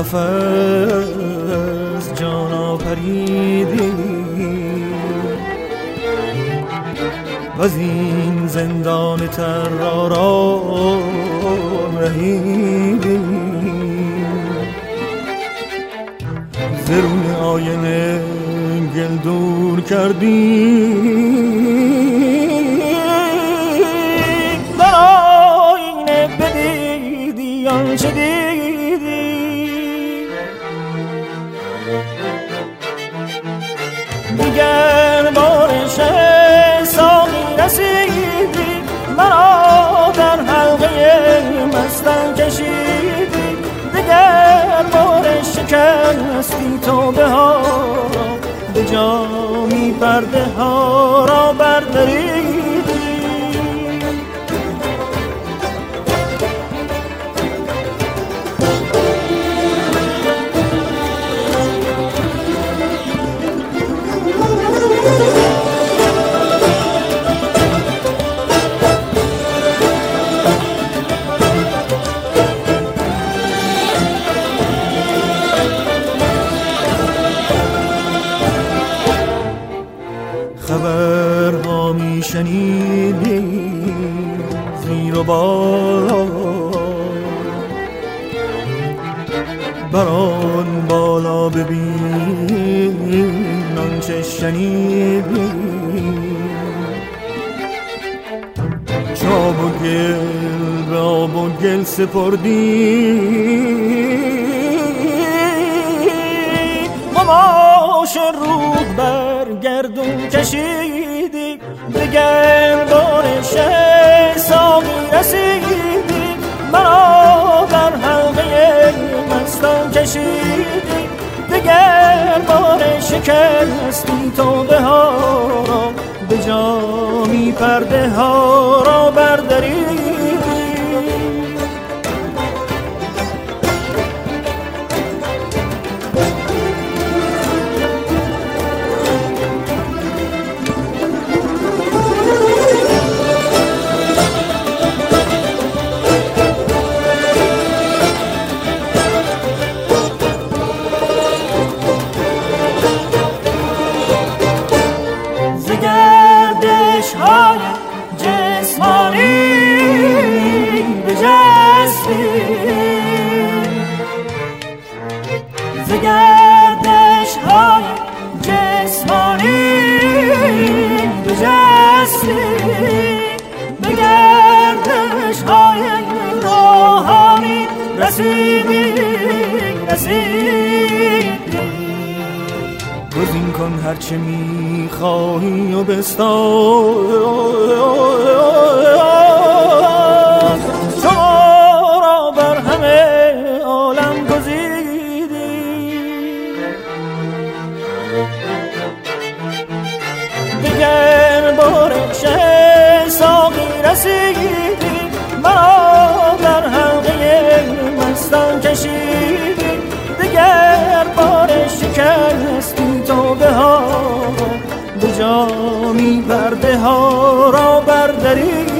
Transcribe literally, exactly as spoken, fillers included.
قفس جان آفریدی و از این زندان ترارام رهیدی ز روی آینه گل دور کردی در آینه بدیدی آنچه دیدی دیگر بارش ساقی رسیدی مرا در حلقه مستان کشیدی دیگر بارش شکستی توبه ها به جامی پرده ها را بردریدی خبرها می شنیدی زیر و بالا بران بالا ببین آنچه شنیدی چاب و گل به آب و گل سپردی مماش روح بر گردون کشیدی دیگر بارش ساقی رسیدی مرا در حلقه مستان کشیدی دیگر بارش شکستی توبه ها را به جامی پرده ها را بردریدی گردش های جسمانی بجستی به گردش های روحانی رسیدی رسیدی گزین کن هرچه می خواهی و بستان شما را بر همه عالم گزیدی دیگر بارش ساقی رسیدی مرا در حلقه مستان کشیدی دیگر بارش شکستی توبه ها به جامی پرده ها را بردری